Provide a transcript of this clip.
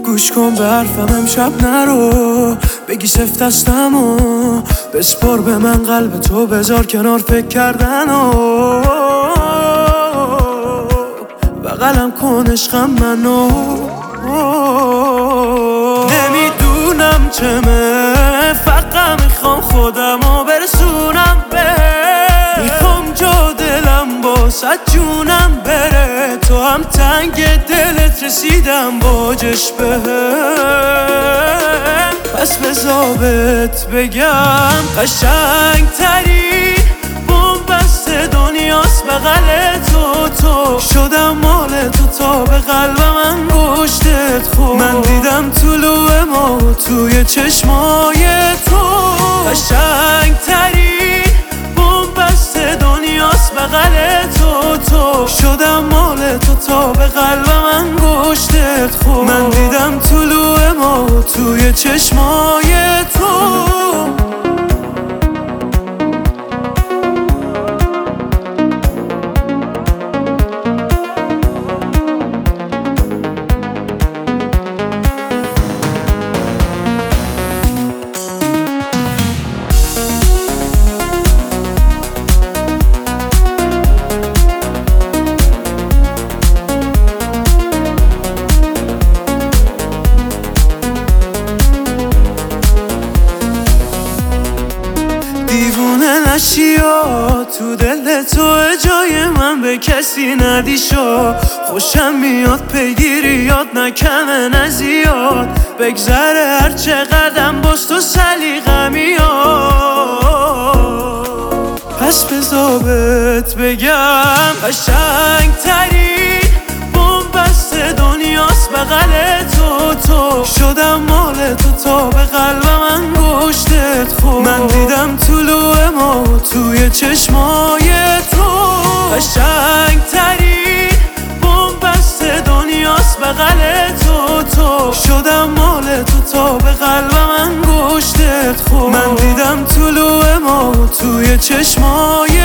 گوش کن به حرفم امشب نرو، بگی سفت هستم و بسپار به من قلب تو، بذار کنار فکر کردن و بغلم کن عشقم منو. نمیدونم چمه، فقط میخوام خودمو برسونم به، میخوام جا دلم باست جونم بره، تو هم تنگ دلت رسیدم باجش بهم. پس بذابت بگم قشنگ تری بومبست دنیاست بغل تو شدم مال تو تا به قلبم انگشتت خورد. من دیدم طلوع ما توی چشمای تو، قشنگ تری بومبست دنیاست بغل تو شدم مال تو تا به قلبم انگشتت خورد. من دیدم طلوع ما توی چشمای تو. دیوونه نشی تو دل تو، جای من به کسی ندی شو. خوشم میاد پیگیری یاد نکمه نزیاد، بگذره هر چقدرم باز تو سلیقه میاد. پس بذابت بگم قشنگ تری بومبست دنیاست بغل تو شدم مال تو تا به قلبم انگشتت خورد. من دیدم طلوع ما توی چشمای تو، قشنگ تری بومبست دنیاست بغل تو شدم مال تو تا به قلبم انگشتت خورد. من دیدم طلوع ما توی چشمای